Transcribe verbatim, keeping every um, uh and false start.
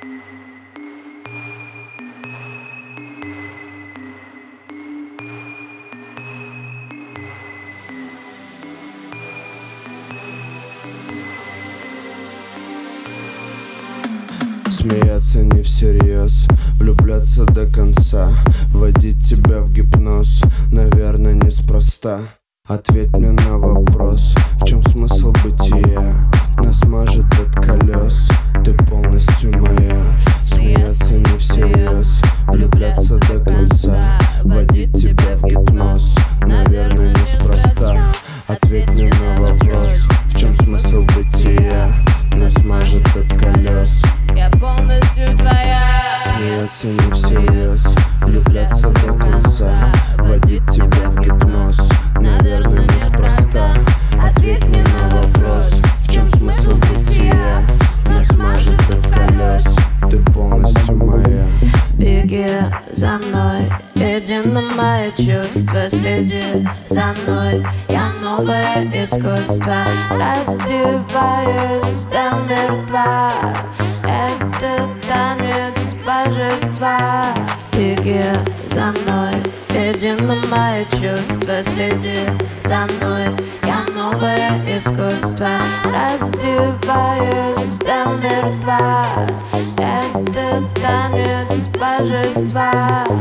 Смеяться не всерьез, влюбляться до конца, вводить тебя в гипноз, наверное, неспроста. Ответь мне на вопрос, в чем смысл бытия? Нас мажет от колес, ты полностью моя. Смеяться не всерьез, влюбляться до конца, вводить тебя в гипноз, наверное, неспроста. Ответь мне на вопрос, в чем смысл бытия? Нас мажет от колес, я полностью твоя. Смеяться не всерьез, влюбляться до конца, вводить тебя в гипноз, наверное, неспроста. Ответь мне на вопрос, в чем смысл бытия? Нас мажет от колес, ты полностью моя. Беги за мной, иди на мои чувства, следи за мной. Я новое искусство, раздеваюсь до мертва. Это танец божества. Беги за мной, иди на мои чувства, следи за мной. Я новое искусство, раздеваюсь до мертва. Это танец божества.